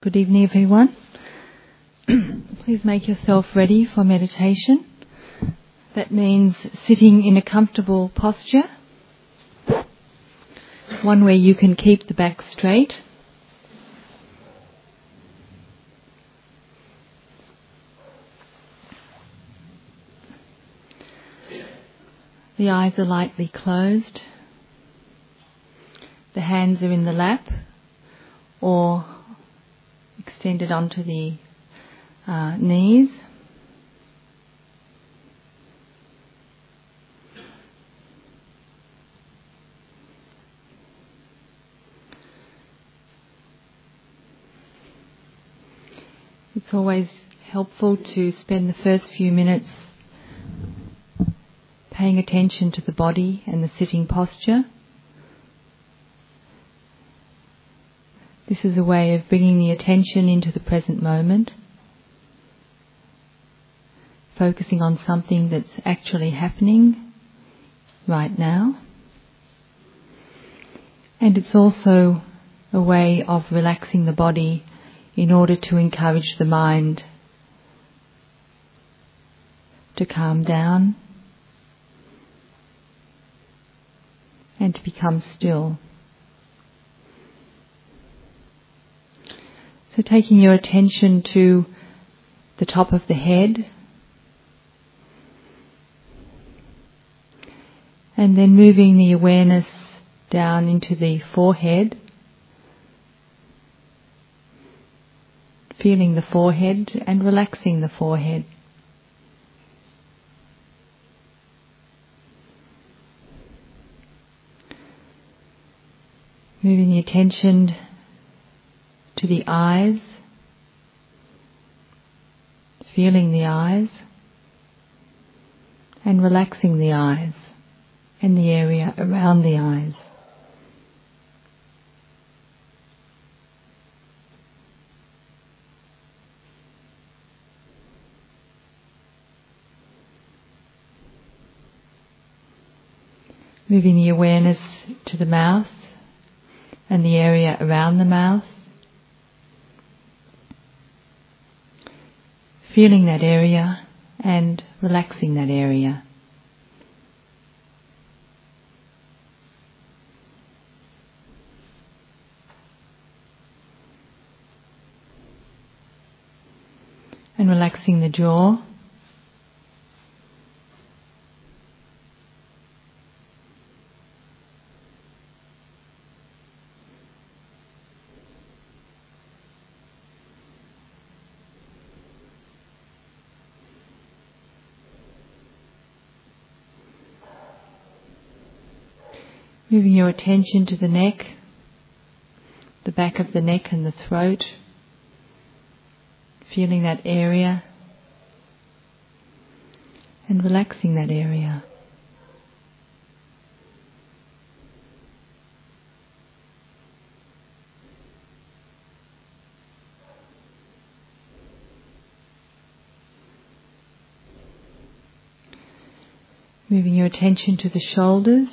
Good evening, everyone. Please make yourself ready for meditation. That means sitting in a comfortable posture, one where you can keep the back straight. The eyes are lightly closed. The hands are in the lap or extended onto the knees. It's always helpful to spend the first few minutes paying attention to the body and the sitting posture. This is a way of bringing the attention into the present moment, focusing on something that's actually happening right now. And it's also a way of relaxing the body in order to encourage the mind to calm down and to become still. So taking your attention to the top of the head and then moving the awareness down into the forehead, feeling the forehead and relaxing the forehead. Moving the attention to the eyes, feeling the eyes and relaxing the eyes and the area around the eyes. Moving the awareness to the mouth and the area around the mouth. Feeling that area and relaxing that area. And relaxing the jaw. Moving your attention to the neck, the back of the neck and the throat, feeling that area and relaxing that area. Moving your attention to the shoulders,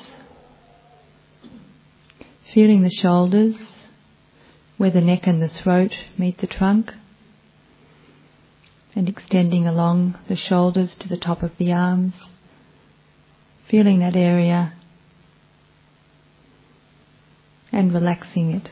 feeling the shoulders where the neck and the throat meet the trunk, and extending along the shoulders to the top of the arms, feeling that area and relaxing it.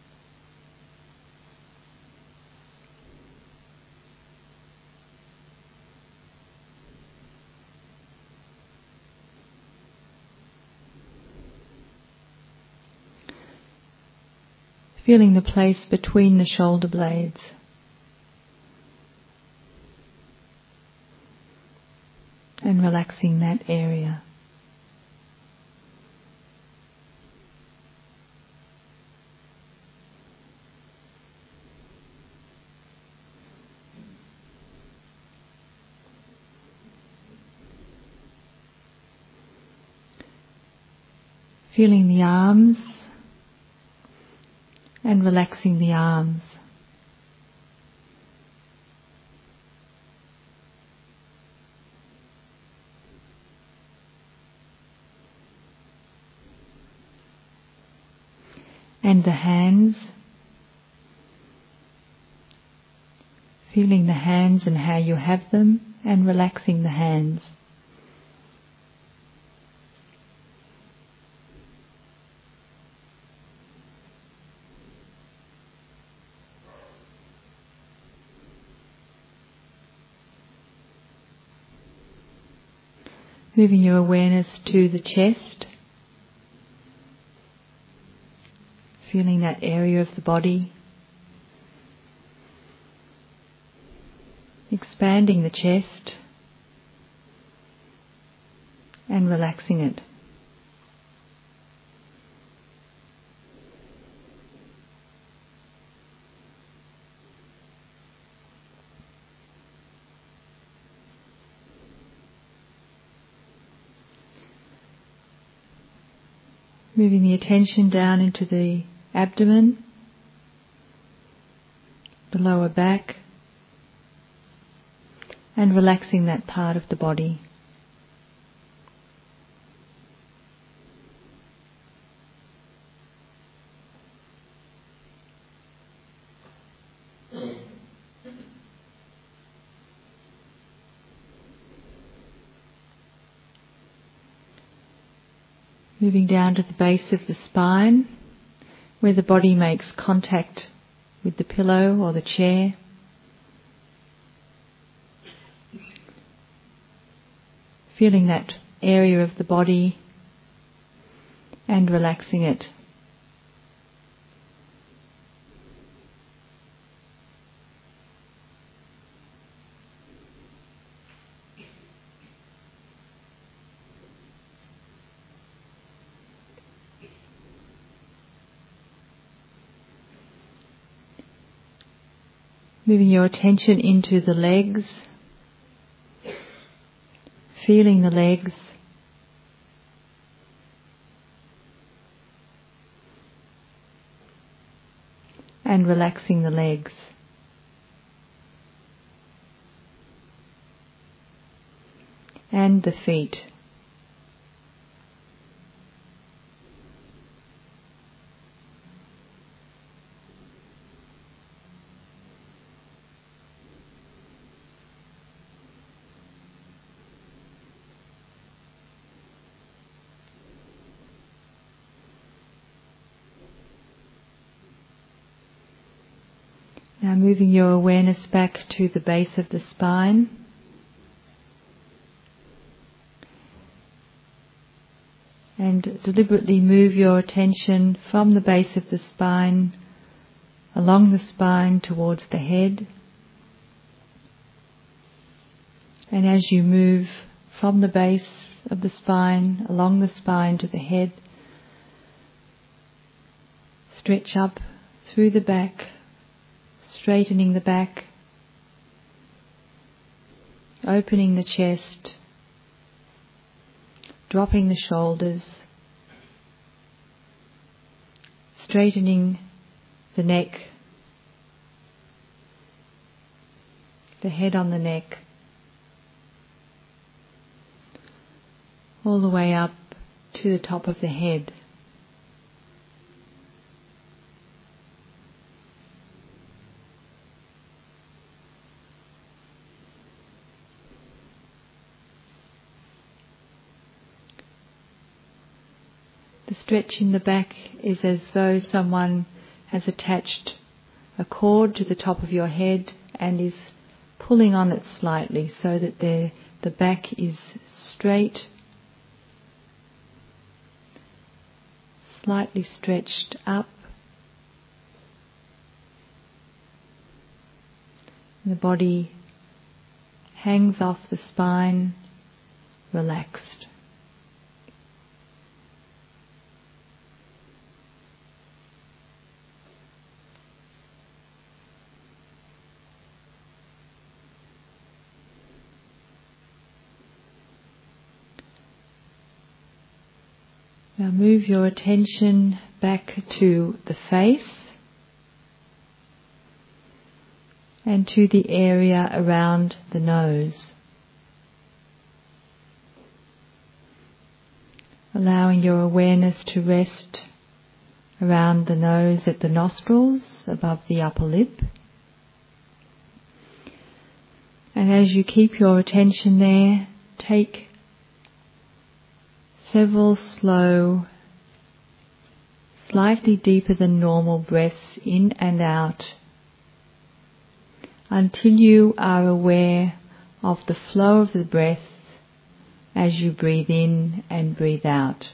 Feeling the place between the shoulder blades. And relaxing that area. Feeling the arms and relaxing the arms. And the hands Feeling the hands and how you have them, and relaxing the hands. Moving your awareness to the chest, feeling that area of the body, expanding the chest and relaxing it. Moving the attention down into the abdomen, the lower back, and relaxing that part of the body. Moving down to the base of the spine, where the body makes contact with the pillow or the chair. Feeling that area of the body and relaxing it. Moving your attention into the legs, feeling the legs, and relaxing the legs. And the feet. Now moving your awareness back to the base of the spine. And deliberately move your attention from the base of the spine, along the spine towards the head. And as you move from the base of the spine, along the spine to the head, stretch up through the back, straightening the back, opening the chest, dropping the shoulders, straightening the neck, the head on the neck, all the way up to the top of the head. The stretch in the back is as though someone has attached a cord to the top of your head and is pulling on it slightly so that the back is straight, slightly stretched up. And the body hangs off the spine, relaxed. Now move your attention back to the face and to the area around the nose. Allowing your awareness to rest around the nose at the nostrils, above the upper lip. And as you keep your attention there, take several slow, slightly deeper than normal breaths in and out until you are aware of the flow of the breath as you breathe in and breathe out.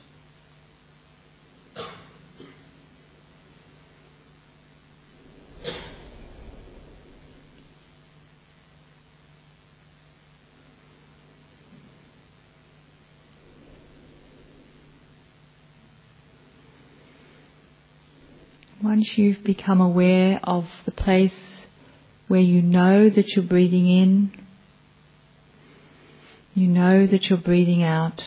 Once you've become aware of the place where you know that you're breathing in, you know that you're breathing out.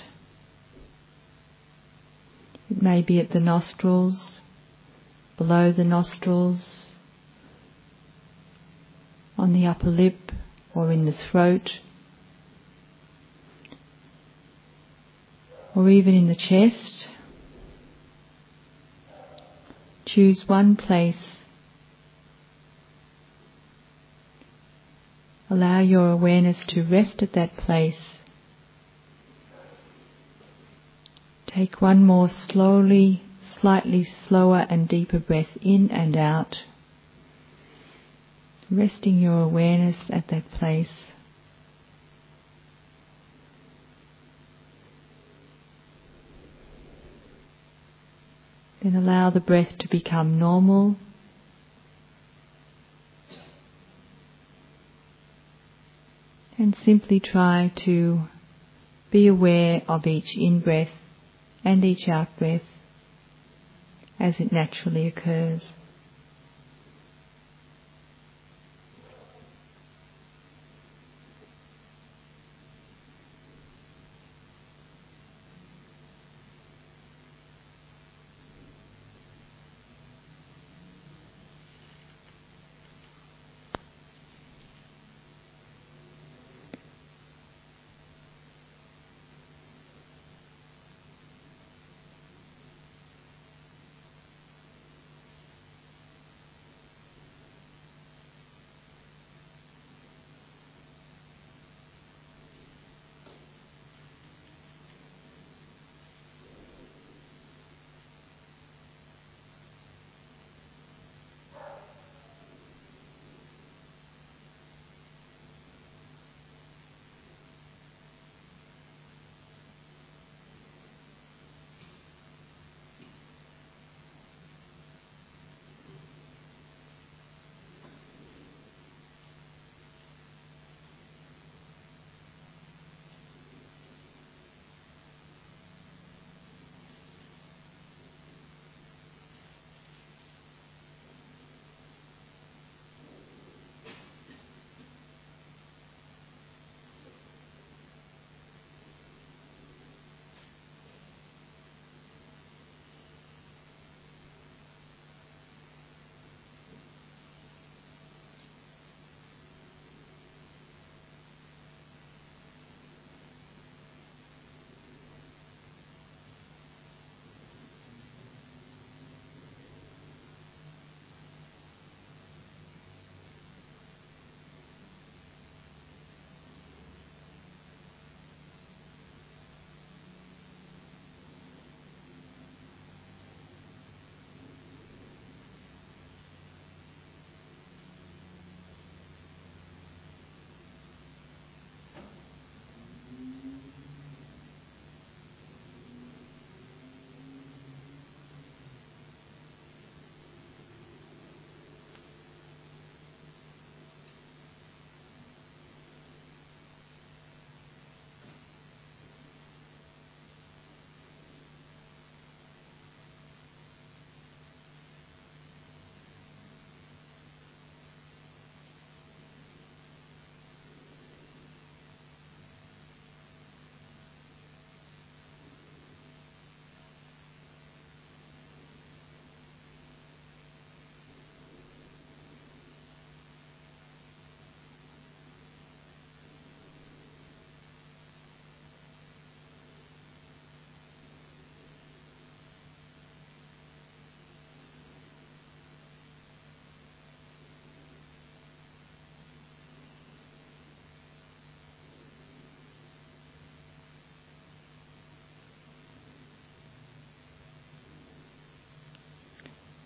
It may be at the nostrils, below the nostrils, on the upper lip or in the throat, or even in the chest. Choose one place. Allow your awareness to rest at that place. Take one more slowly, slightly slower and deeper breath in and out, resting your awareness at that place. Then allow the breath to become normal. And simply try to be aware of each in-breath and each out-breath as it naturally occurs.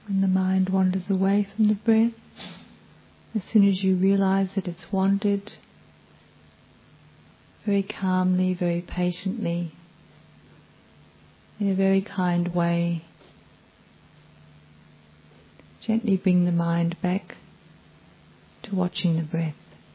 When the mind wanders away from the breath, as soon as you realize that it's wandered, very calmly, very patiently, in a very kind way, gently bring the mind back to watching the breath.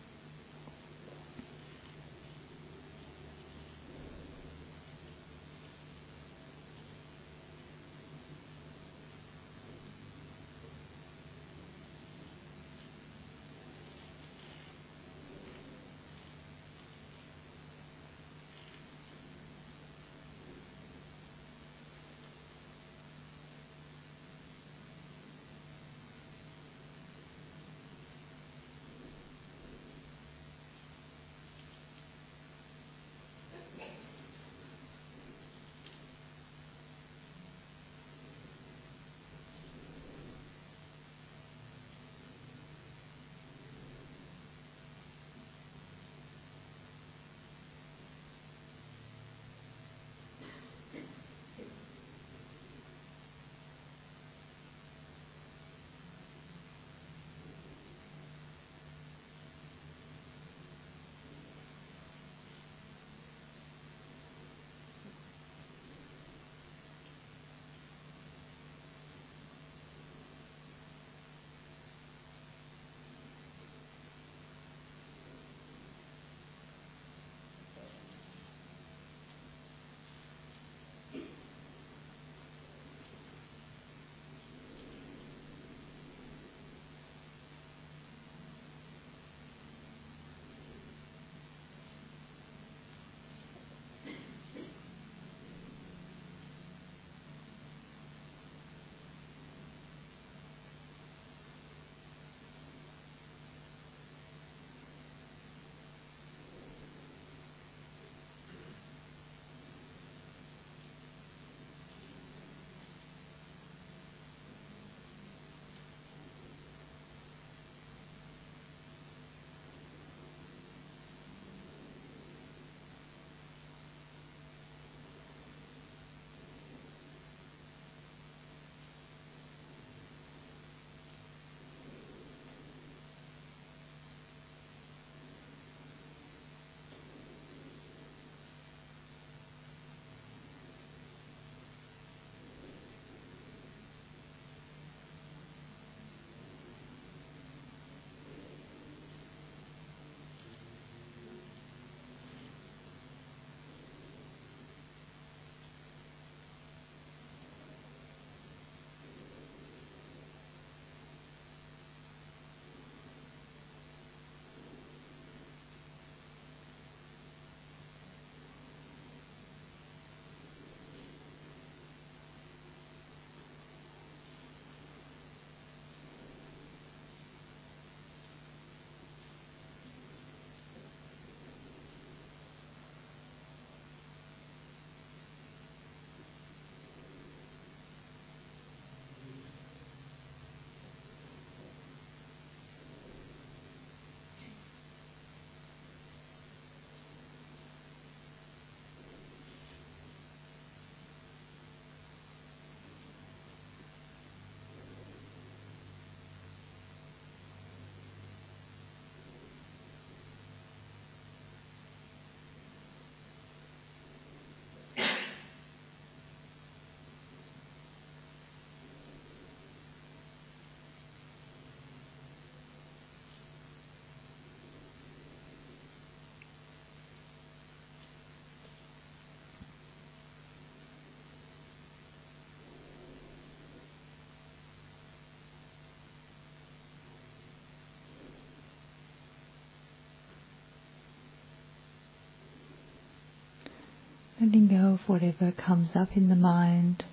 Letting go of whatever comes up in the mind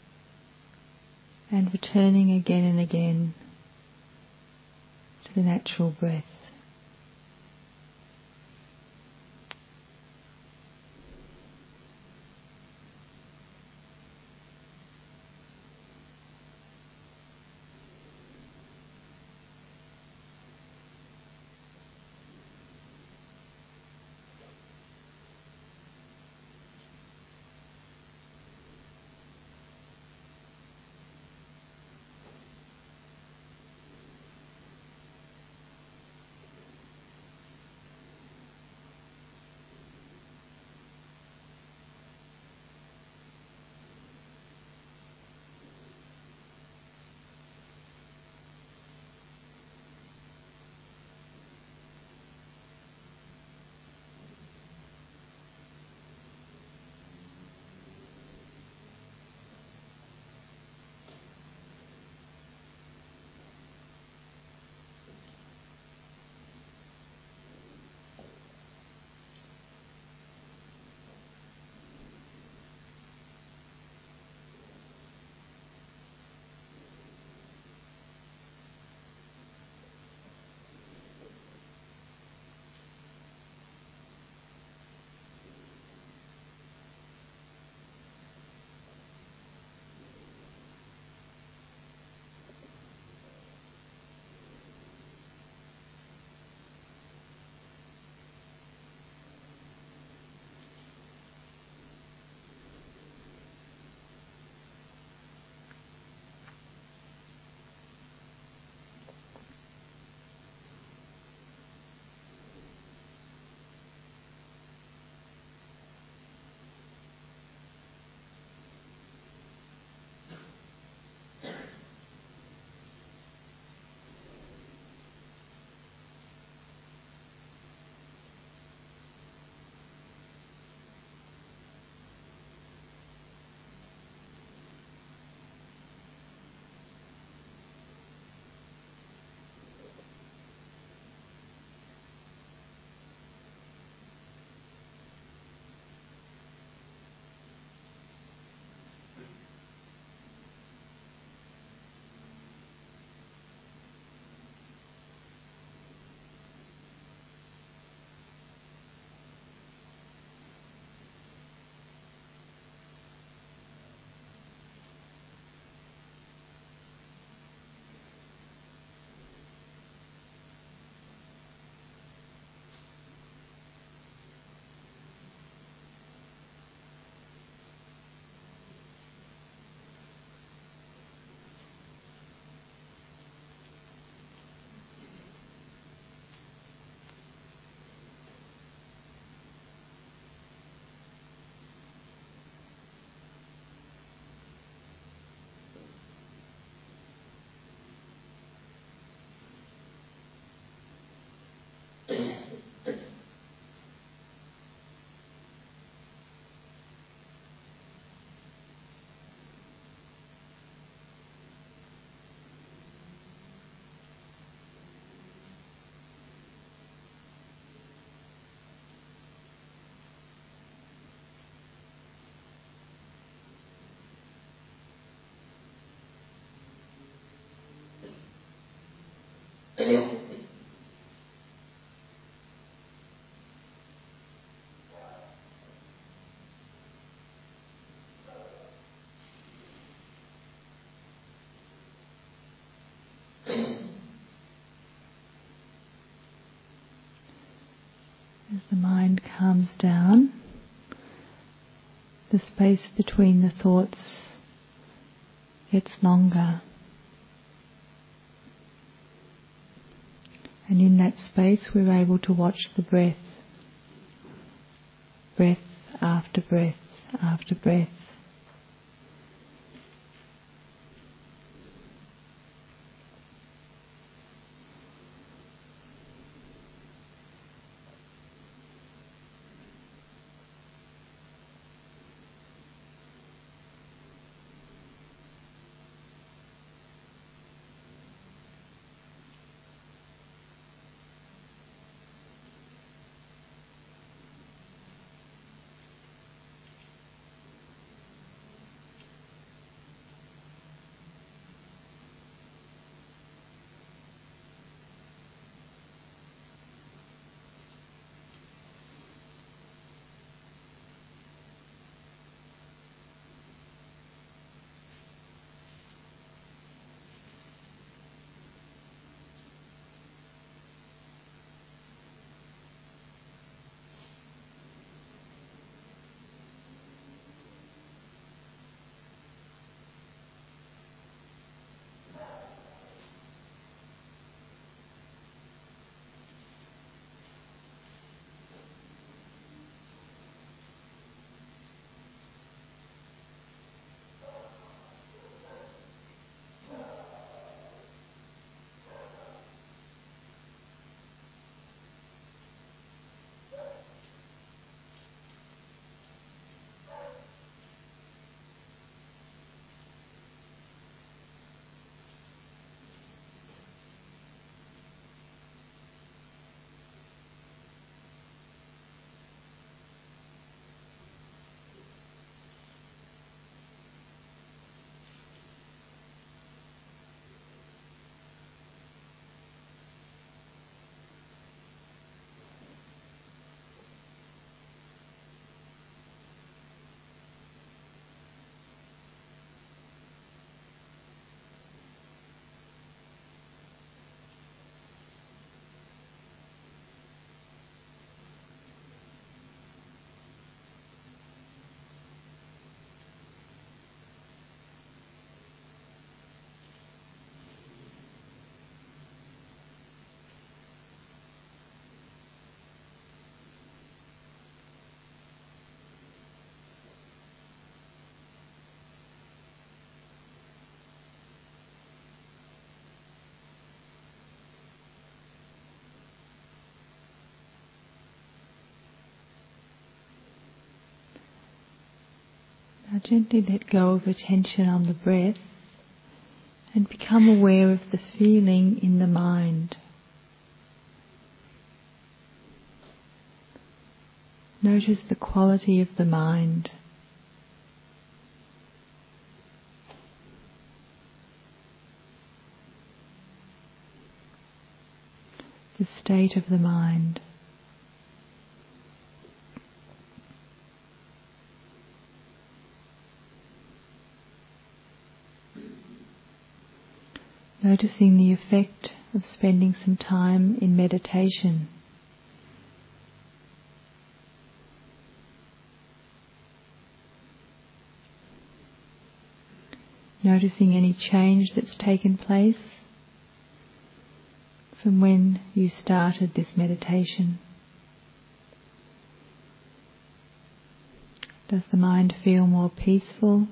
and returning again and again to the natural breath. As the mind calms down, the space between the thoughts gets longer. And in that space we're able to watch the breath, breath after breath after breath. Now gently let go of attention on the breath and become aware of the feeling in the mind. Notice the quality of the mind. The state of the mind. Noticing the effect of spending some time in meditation. Noticing any change that's taken place from when you started this meditation. Does the mind feel more peaceful,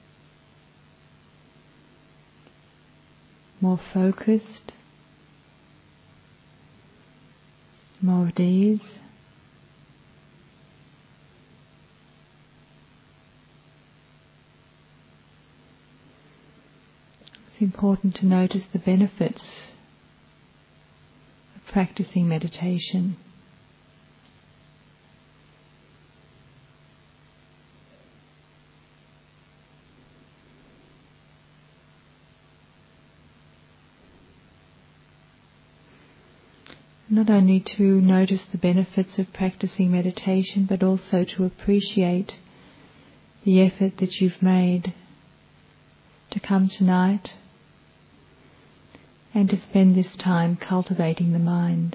more focused, more at ease? It's important to notice the benefits of practicing meditation. Not only to notice the benefits of practicing meditation, but also to appreciate the effort that you've made to come tonight and to spend this time cultivating the mind.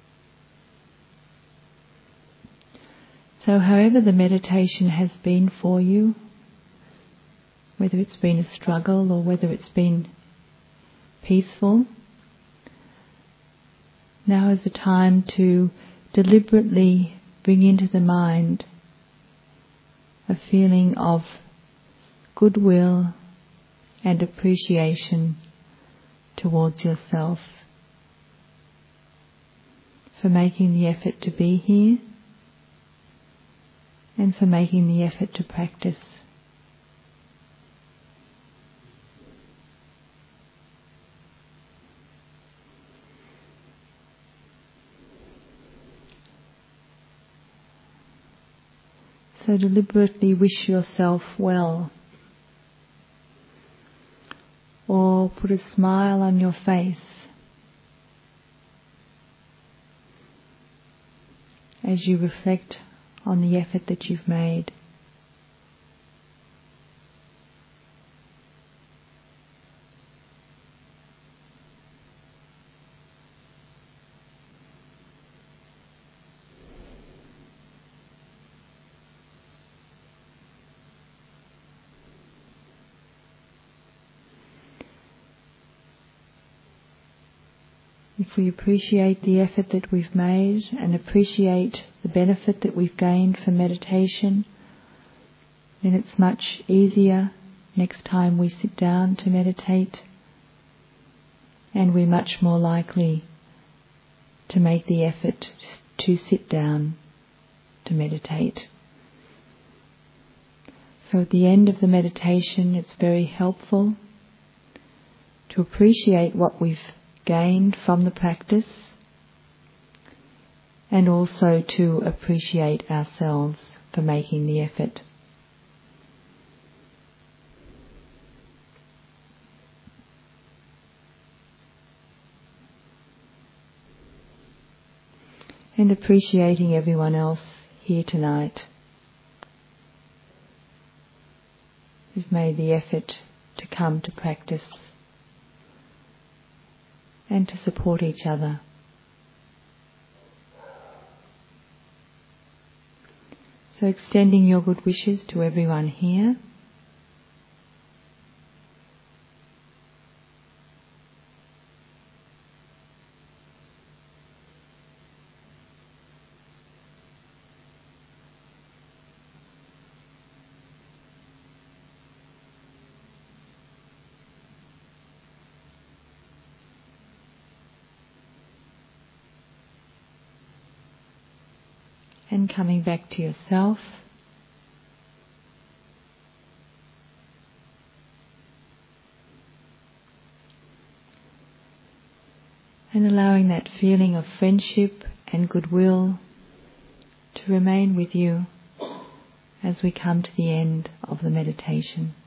So however the meditation has been for you, whether it's been a struggle or whether it's been peaceful, now is the time to deliberately bring into the mind a feeling of goodwill and appreciation towards yourself for making the effort to be here and for making the effort to practice. So deliberately wish yourself well, or put a smile on your face as you reflect on the effort that you've made. If we appreciate the effort that we've made and appreciate the benefit that we've gained from meditation, then it's much easier next time we sit down to meditate, and we're much more likely to make the effort to sit down to meditate. So at the end of the meditation, it's very helpful to appreciate what we've gained from the practice and also to appreciate ourselves for making the effort. And appreciating everyone else here tonight who's made the effort to come to practice and to support each other. So extending your good wishes to everyone here. And coming back to yourself. And allowing that feeling of friendship and goodwill to remain with you as we come to the end of the meditation.